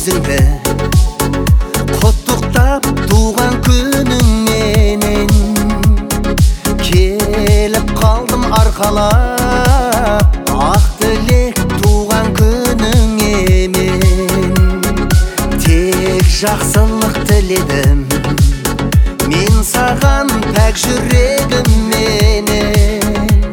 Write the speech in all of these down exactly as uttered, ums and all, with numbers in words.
өзіңді құттықтап туған күнің менен келіп қалдым арқалап ақ тілек туған күніңе мен тек жақсылық тіледім мен саған пәк жүрегімменен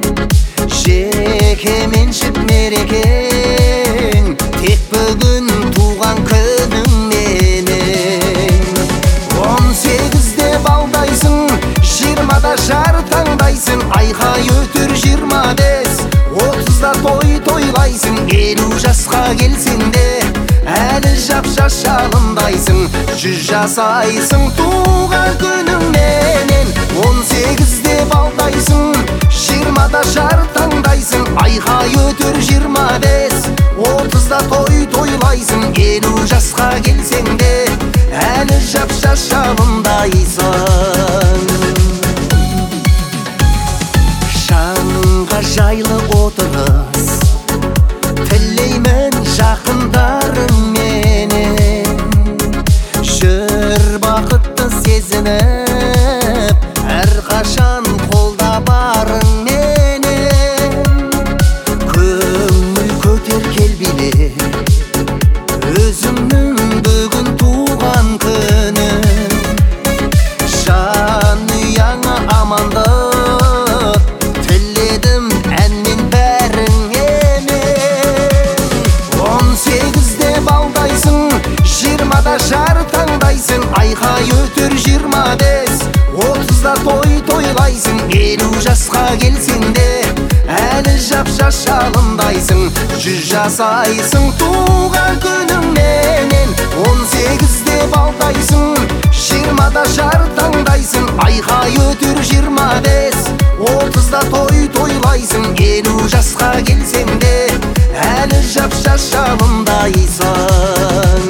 жеке меншік мерекең тек бүгін туған күнің менен он сегізде балдайсың жиырмада жар таңдайсың айқай өтір жиырма бес отызда той тойлайсың елу жасқа келсең де әлі жап жас жалындайсың жүз жасайсың туған күнің менен он сегізде балдайсың жиырмада жар таңдайсың айқай өтір жиырма бес отызда той тойлайсың елу жасқа келсең де әлі жап жас жалындайсың шаңға жайлы отырыс тілеймін жақындарыңменен жүр бақытты сезініп әрқашан қолда барыңменен көңіл көтер кел биле өзіңнің бүгін туған күні жанұяңа амандық тіледім әнмен бәріңе мен он сегізде балдайсың жиырмада жар таңдайсың айқай өтір жиырма бес отызда той тойлайсың елу жасқа келсең де әлі жап жас жалындайсың жүз жасайсың туған күнің менен он сегізде балдайсың жиырмада жар таңдайсың айқай өтір жиырма бес отызда той тойлайсың елу жасқа келсең де әлі жап жас жалындайсың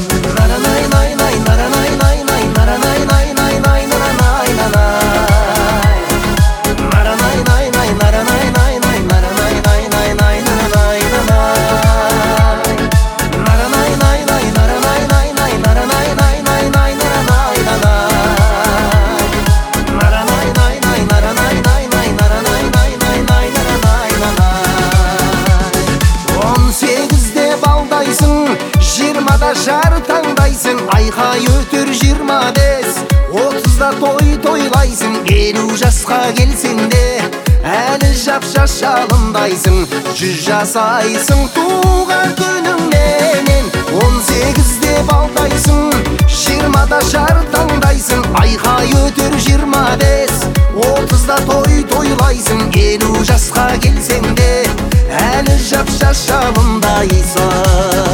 жиырмада жар таңдайсың айқай өтір жиырма бес отызда той тойлайсың елу жасқа келсең де әлі жап жас жалындайсың жүз жасайсың туған күнің менен он сегізде балдайсың жиырмада жар таңдайсың айқай өтір жиырма бес отызда той тойлайсың елу жасқа келсең де әлі жап жас жалындайсың